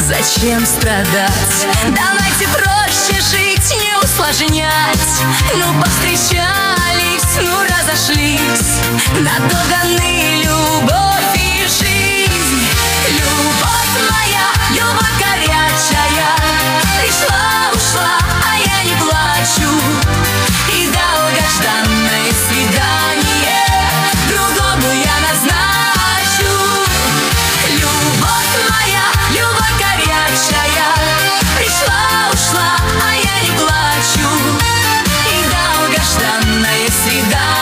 Зачем страдать? Давайте проще жить, не усложнять. Ну повстречались, ну разошлись. Надолго любовь и жизнь. Любовь моя, любовь горячая, пришла, ушла, а я не плачу. И долгожданное свидание другому я назначу. Любовь моя, любовь горячая, пришла, ушла, а я не плачу. И долгожданное свидание